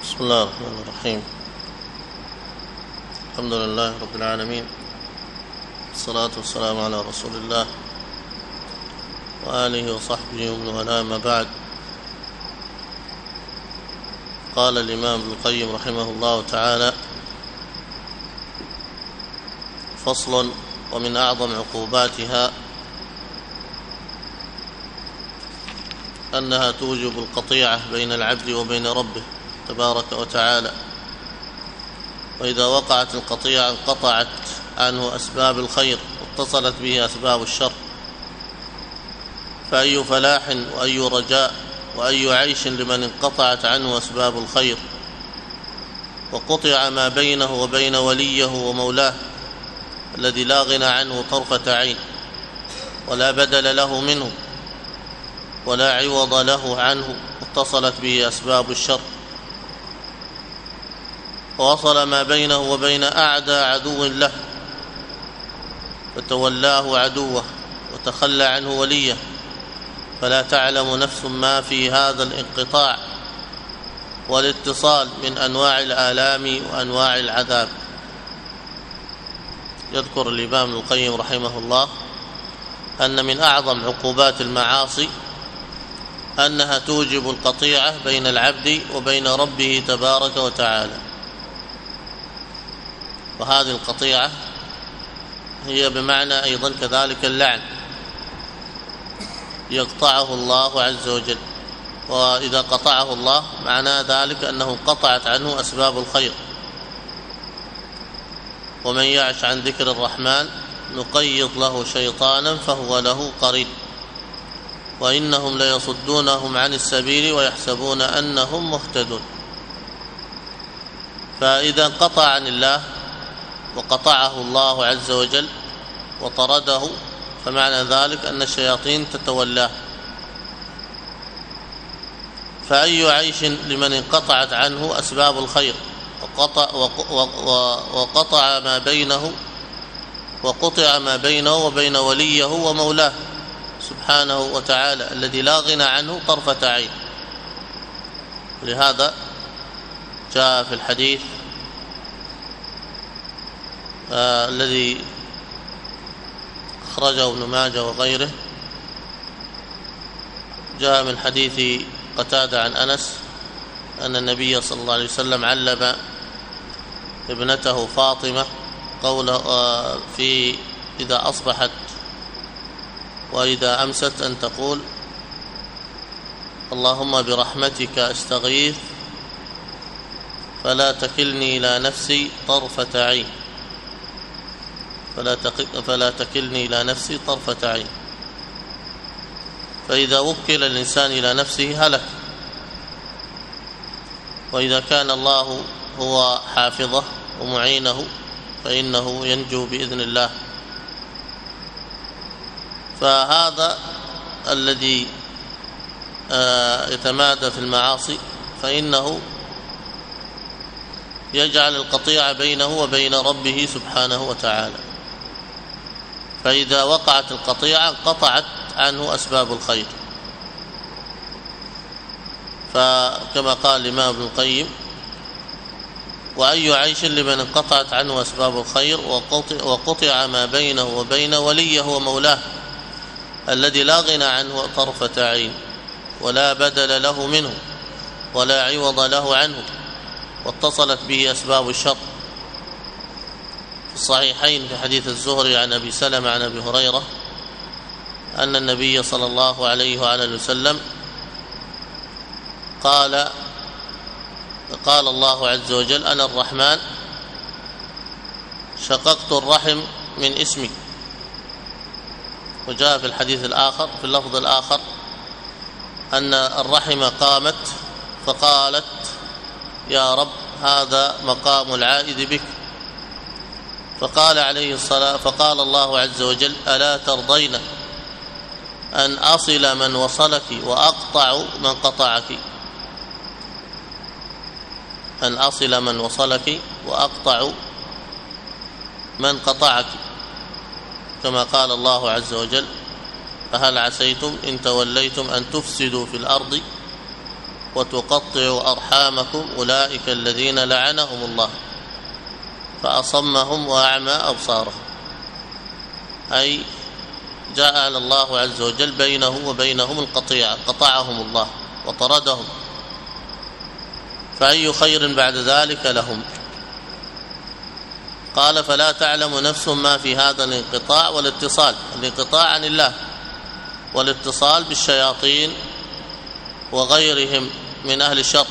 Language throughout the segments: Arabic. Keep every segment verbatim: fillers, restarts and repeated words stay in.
بسم الله الرحمن الرحيم. الحمد لله رب العالمين، الصلاة والسلام على رسول الله وآله وصحبه ومن والاه، ما بعد. قال الإمام ابن القيم رحمه الله تعالى: فصل: ومن أعظم عقوباتها أنها توجب القطيعة بين العبد وبين ربه تبارك وتعالى، وإذا وقعت القطيعة انقطعت عنه أسباب الخير واتصلت به أسباب الشر، فأي فلاح وأي رجاء وأي عيش لمن انقطعت عنه أسباب الخير وقطع ما بينه وبين وليه ومولاه الذي لا غنى عنه طرفة عين ولا بدل له منه ولا عوض له عنه، اتصلت به أسباب الشر ووصل ما بينه وبين أعدى عدو له فتولاه عدوه وتخلى عنه وليه، فلا تعلم نفس ما في هذا الانقطاع والاتصال من أنواع الآلام وأنواع العذاب. يذكر الإمام ابن القيم رحمه الله أن من أعظم عقوبات المعاصي أنها توجب القطيعة بين العبد وبين ربه تبارك وتعالى، وهذه القطيعة هي بمعنى أيضا كذلك اللعن، يقطعه الله عز وجل، وإذا قطعه الله معنى ذلك أنه انقطعت عنه أسباب الخير. ومن يعش عن ذكر الرحمن نقيض له شيطانا فهو له قرين وإنهم ليصدونهم عن السبيل ويحسبون أنهم مهتدون. فإذا انقطع عن الله وقطعه الله عز وجل وطرده فمعنى ذلك أن الشياطين تتولاه. فأي عيش لمن انقطعت عنه أسباب الخير وقطع, وقطع ما بينه وقطع ما بينه وبين وليه ومولاه سبحانه وتعالى الذي لا غنى عنه طرفة عين. لهذا جاء في الحديث آه الذي أخرجه ابن ماجه وغيره، جاء من حديث قتادة عن أنس أن النبي صلى الله عليه وسلم علم ابنته فاطمة قوله آه في إذا أصبحت وإذا أمست أن تقول: اللهم برحمتك أستغيث فلا تكلني إلى نفسي طرفة عين فلا, فلا تكلني إلى نفسي طرفة عين. فإذا وكل الإنسان إلى نفسه هلك، وإذا كان الله هو حافظه ومعينه فإنه ينجو بإذن الله. فهذا الذي يتمادى في المعاصي فإنه يجعل القطيعة بينه وبين ربه سبحانه وتعالى، فإذا وقعت القطيعة قطعت عنه أسباب الخير. فكما قال الإمام ابن القيم: وأي عيش لمن انقطعت عنه أسباب الخير وقطع, وقطع ما بينه وبين وليه ومولاه الذي لا غنى عنه طرفة عين ولا بدل له منه ولا عوض له عنه، واتصلت به أسباب الشر. في الصحيحين في حديث الزهري عن أبي سلمة عن أبي هريرة أن النبي صلى الله عليه وآله وسلم قال قال الله عز وجل: أنا الرحمن شققت الرحم من اسمي. وجاء في الحديث الآخر في اللفظ الآخر أن الرحم قامت فقالت: يا رب هذا مقام العائد بك. فقال عليه الصلاة فقال الله عز وجل: ألا ترضين أن أصل من وصلك وأقطع من قطعك أن أصل من وصلك وأقطع من قطعك، كما قال الله عز وجل: فهل عسيتم إن توليتم أن تفسدوا في الأرض وتقطعوا أرحامكم أولئك الذين لعنهم الله فأصمهم وأعمى أبصارهم، أي جعل الله عز وجل بينه وبينهم القطيعة، قطعهم الله وطردهم، فأي خير بعد ذلك لهم. قال فلا تعلم نفس ما في هذا الانقطاع والاتصال، الانقطاع عن الله والاتصال بالشياطين وغيرهم من أهل الشر.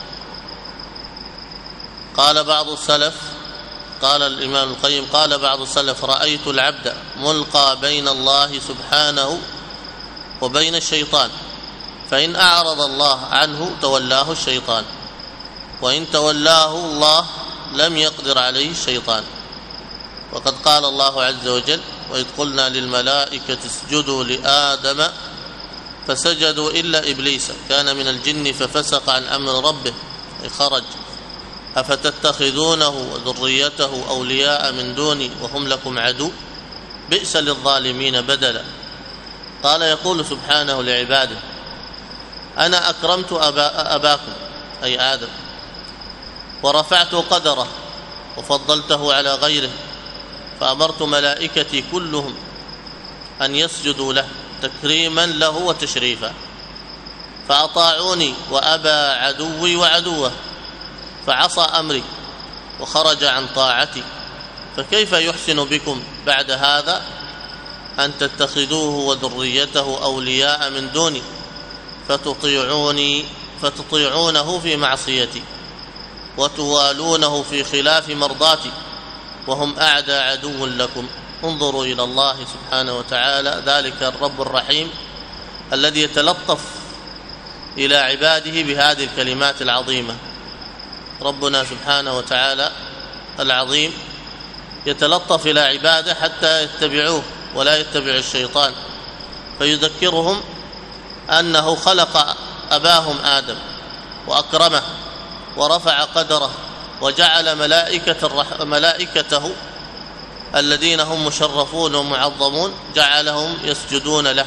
قال بعض السلف، قال الإمام القيم قال بعض السلف رأيت العبد ملقى بين الله سبحانه وبين الشيطان، فإن أعرض الله عنه تولاه الشيطان، وإن تولاه الله لم يقدر عليه الشيطان. وقد قال الله عز وجل وإذ قلنا للملائكة اسجدوا لآدم فسجدوا إلا إبليس كان من الجن ففسق عن أمر ربه، أي خرج. أفتتخذونه وذريته أولياء من دوني وهم لكم عدو بئس للظالمين بدلا. قال يقول سبحانه لعباده أنا أكرمت أبا أباكم أي آدم ورفعت قدره وفضلته على غيره، فأمرت ملائكتي كلهم أن يسجدوا له تكريما له وتشريفا، فأطاعوني وأبى عدوي وعدوه فعصى أمري وخرج عن طاعتي، فكيف يحسن بكم بعد هذا أن تتخذوه وذريته أولياء من دوني فتطيعوني فتطيعونه في معصيتي وتوالونه في خلاف مرضاتي وهم أعدى عدو لكم. انظروا إلى الله سبحانه وتعالى، ذلك الرب الرحيم الذي يتلطف إلى عباده بهذه الكلمات العظيمة. ربنا سبحانه وتعالى العظيم يتلطف إلى عباده حتى يتبعوه ولا يتبع الشيطان، فيذكرهم أنه خلق أباهم آدم وأكرمه ورفع قدره وجعل ملائكة الرح... ملائكته الذين هم مشرفون ومعظمون جعلهم يسجدون له،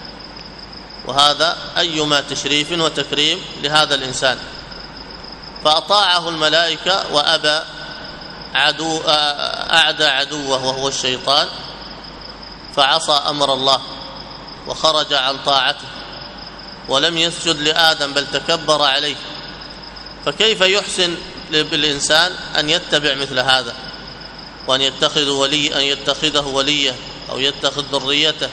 وهذا أيما تشريف وتكريم لهذا الإنسان. فأطاعه الملائكة وأبى عدو أعدى عدوه وهو الشيطان، فعصى أمر الله وخرج عن طاعته ولم يسجد لآدم بل تكبر عليه. فكيف يحسن بالإنسان أن يتبع مثل هذا وأن يتخذ ولي أن يتخذه وليه أو يتخذ ذريته؟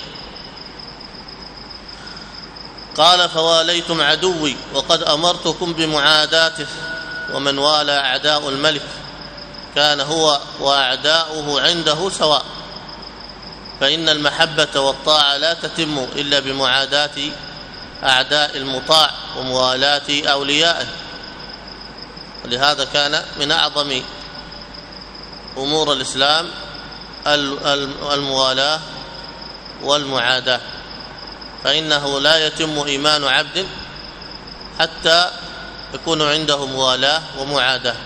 قال فواليتم عدوي وقد أمرتكم بمعاداته، ومن والى أعداء الملك كان هو وأعداؤه عنده سواء، فإن المحبة والطاعة لا تتم إلا بمعاداة أعداء المطاع وموالاة أوليائه. ولهذا كان من أعظم أمور الإسلام الموالاة والمعاداة، فإنه لا يتم إيمان عبد حتى يكون عنده موالاة ومعاداة.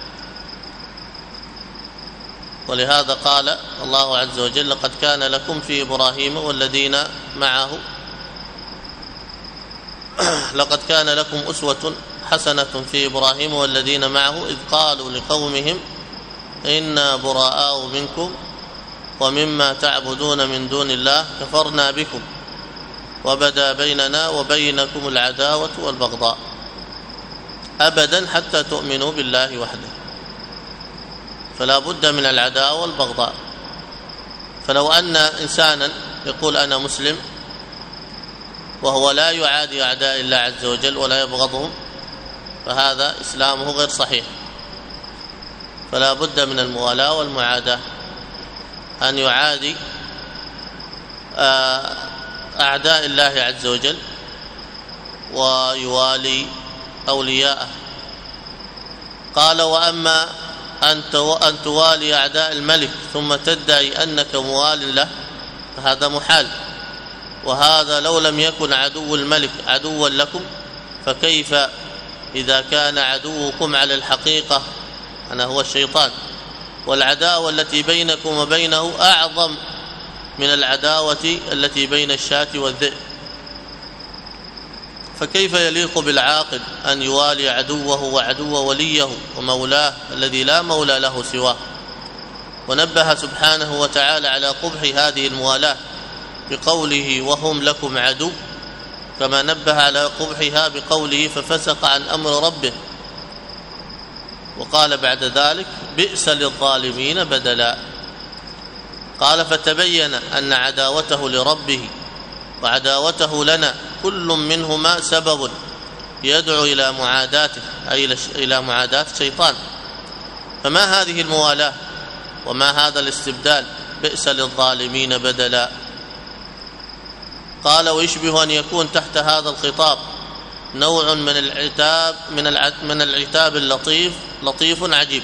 ولهذا قال الله عز وجل لقد كان لكم في إبراهيم والذين معه لقد كان لكم أسوة حسنة في إبراهيم والذين معه إذ قالوا لقومهم إنا براء منكم ومما تعبدون من دون الله كفرنا بكم وبدا بيننا وبينكم العداوة والبغضاء أبدا حتى تؤمنوا بالله وحده. فلا بد من العداوة والبغضاء. فلو أن إنسانا يقول أنا مسلم وهو لا يعادي أعداء الله عز وجل ولا يبغضهم، فهذا إسلامه غير صحيح. فلا بد من الموالاة والمعاداة، أن يعادي أعداء الله عز وجل ويوالي أولياءه. قال وأما أن توالي أعداء الملك ثم تدعي أنك موال له فهذا محال، وهذا لو لم يكن عدو الملك عدوا لكم فكيف إذا كان عدوكم على الحقيقة أنا هو الشيطان، والعداوة التي بينكم وبينه أعظم من العداوة التي بين الشاة والذئب. فكيف يليق بالعاقل أن يوالي عدوه وعدو وليه ومولاه الذي لا مولى له سواه؟ ونبه سبحانه وتعالى على قبح هذه الموالاة بقوله وهم لكم عدو، كما نبه على قبحها بقوله ففسق عن أمر ربه، وقال بعد ذلك بئس للظالمين بدلا. قال فتبين أن عداوته لربه وعداوته لنا كل منهما سبب يدعو إلى معاداته، أي إلى معاداة الشيطان. فما هذه الموالاة وما هذا الاستبدال؟ بئس للظالمين بدلا. قال ويشبه أن يكون تحت هذا الخطاب نوع من العتاب من من العتاب اللطيف لطيف عجيب.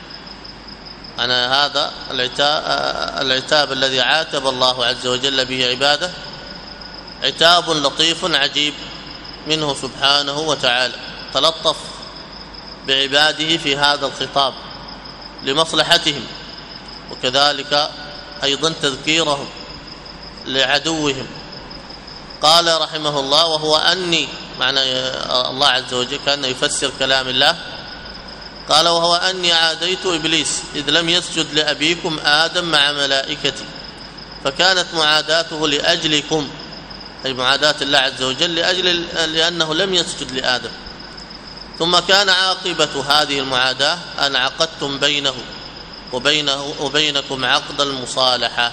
أنا هذا العتاب, العتاب الذي عاتب الله عز وجل به عباده عتاب لطيف عجيب منه سبحانه وتعالى، تلطف بعباده في هذا الخطاب لمصلحتهم، وكذلك أيضا تذكيرهم لعدوهم. قال رحمه الله وهو أني، معنى الله عز وجل كان يفسر كلام الله، قال وهو أني عاديت إبليس إذ لم يسجد لأبيكم آدم مع ملائكتي، فكانت معاداته لأجلكم، أي معاداة الله عز وجل لأجل لأنه لم يسجد لآدم. ثم كان عاقبة هذه المعاداة أن عقدتم بينه وبينه وبينكم عقد المصالحة.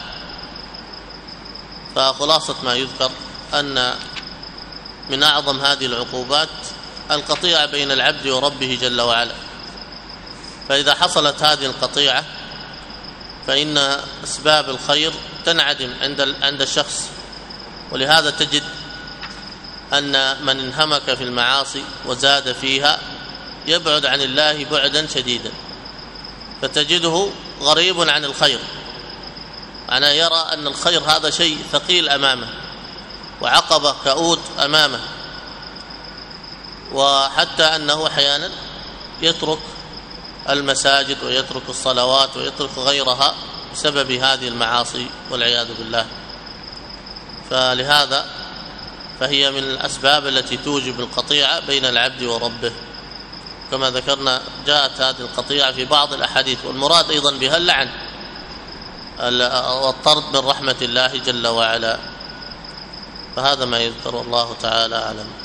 فخلاصة ما يذكر أن من أعظم هذه العقوبات القطيعة بين العبد وربه جل وعلا. فإذا حصلت هذه القطيعة فإن أسباب الخير تنعدم عند عند الشخص، ولهذا تجد أن من انهمك في المعاصي وزاد فيها يبعد عن الله بعدا شديدا، فتجده غريب عن الخير، أنا يرى أن الخير هذا شيء ثقيل أمامه وعقبة كؤود أمامه، وحتى أنه أحيانا يترك المساجد ويترك الصلوات ويترك غيرها بسبب هذه المعاصي والعياذ بالله. فلهذا فهي من الأسباب التي توجب القطيعة بين العبد وربه، كما ذكرنا جاءت هذه القطيعة في بعض الأحاديث، والمراد أيضا بها اللعن والطرد من رحمة الله جل وعلا. فهذا ما يذكر، الله تعالى أعلم.